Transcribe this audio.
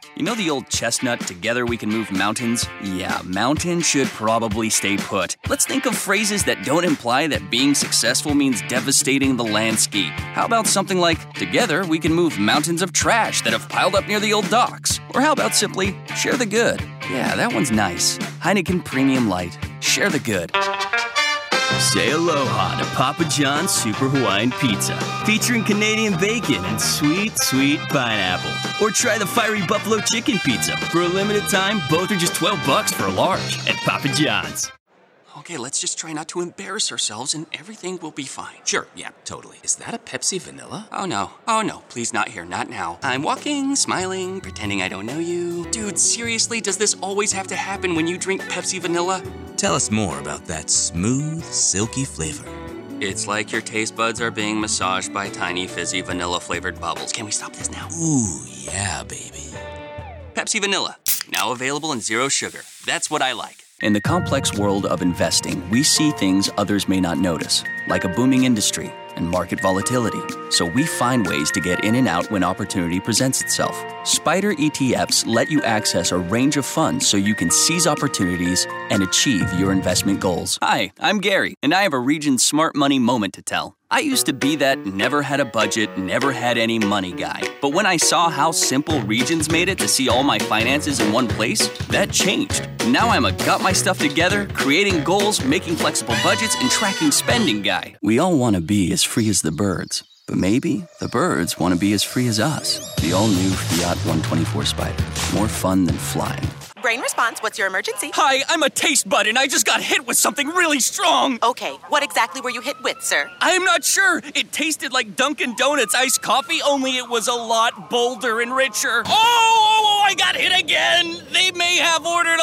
You know the old chestnut, together we can move mountains? Yeah, mountain should probably stay put. Let's think of phrases that don't imply that being successful means devastating the landscape. How about something like, together we can move mountains of trash that have piled up near the old docks? Or how about simply, share the good? Yeah, that one's nice. Heineken Premium Light. Share the good. Say aloha to Papa John's Super Hawaiian Pizza, featuring Canadian bacon and sweet, sweet pineapple. Or try the Fiery Buffalo Chicken Pizza. For a limited time, both are just $12 for a large at Papa John's. Okay, let's just try not to embarrass ourselves and everything will be fine. Sure, yeah, totally. Is that a Pepsi Vanilla? Oh no, please not here, not now. I'm walking, smiling, pretending I don't know you. Dude, seriously, does this always have to happen when you drink Pepsi Vanilla? Tell us more about that smooth, silky flavor. It's like your taste buds are being massaged by tiny, fizzy, vanilla-flavored bubbles. Can we stop this now? Ooh, yeah, baby. Pepsi Vanilla, now available in zero sugar. That's what I like. In the complex world of investing, we see things others may not notice, like a booming industry and market volatility. So we find ways to get in and out when opportunity presents itself. Spider ETFs let you access a range of funds so you can seize opportunities and achieve your investment goals. Hi, I'm Gary, and I have a Regions Smart Money moment to tell. I used to be that never had a budget, never had any money guy. But when I saw how simple Regions made it to see all my finances in one place, that changed. Now I'm a got my stuff together, creating goals, making flexible budgets, and tracking spending guy. We all want to be as free as the birds. But maybe the birds want to be as free as us. The all-new Fiat 124 Spider. More fun than flying. Brain response, what's your emergency? Hi, I'm a taste bud and I just got hit with something really strong. Okay, what exactly were you hit with, sir? I'm not sure. It tasted like Dunkin' Donuts iced coffee, only it was a lot bolder and richer. Oh, I got hit again. They may have ordered